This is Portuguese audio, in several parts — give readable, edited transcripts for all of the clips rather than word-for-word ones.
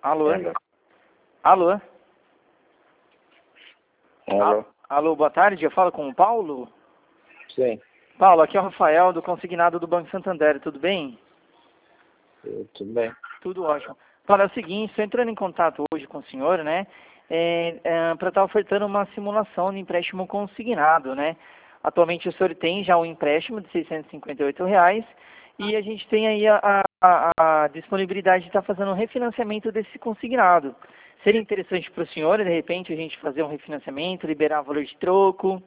Alô? Ainda. Alô? Alô? Alô, boa tarde, eu falo com o Paulo? Sim. Paulo, aqui é o Rafael, do Consignado do Banco Santander, tudo bem? Tudo bem. Tudo ótimo. Paulo, é o seguinte, estou entrando em contato hoje com o senhor, né, para estar ofertando uma simulação de empréstimo consignado, né? Atualmente o senhor tem já um empréstimo de R$ 658 e a gente tem aí a disponibilidade de estar fazendo um refinanciamento desse consignado. Seria interessante para o senhor, de repente, a gente fazer um refinanciamento, liberar valor de troco?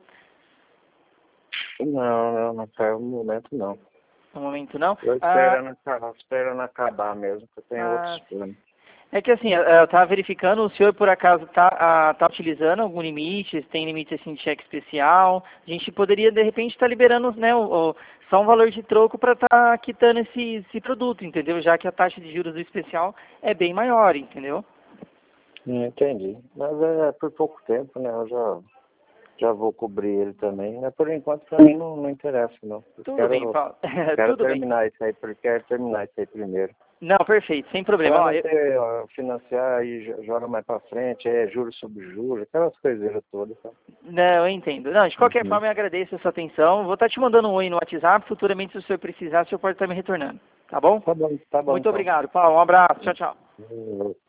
Não quero no momento não. No momento não? Eu esperando acabar mesmo, que eu tenho outros planos. É que assim, eu estava verificando, o senhor por acaso tá utilizando algum limite, tem limite assim de cheque especial? A gente poderia de repente estar liberando, né, só um valor de troco para estar quitando esse produto, entendeu? Já que a taxa de juros do especial é bem maior, entendeu? Entendi. Mas é por pouco tempo, né? Eu já vou cobrir ele também. Mas por enquanto pra mim não interessa, não. Tudo bem, Paulo. Quero Tudo bem. terminar isso aí, porque quero terminar isso aí primeiro. Não, perfeito, sem problema. Pra não ter, financiar e joga mais pra frente, juros sobre juros, aquelas coiseiras todas, tá? Não, eu entendo. Não, de qualquer forma, eu agradeço a sua atenção. Vou estar te mandando um oi no WhatsApp. Futuramente, se o senhor precisar, o senhor pode estar me retornando. Tá bom? Tá bom Muito então. obrigado, Paulo. Um abraço. Tchau, tchau.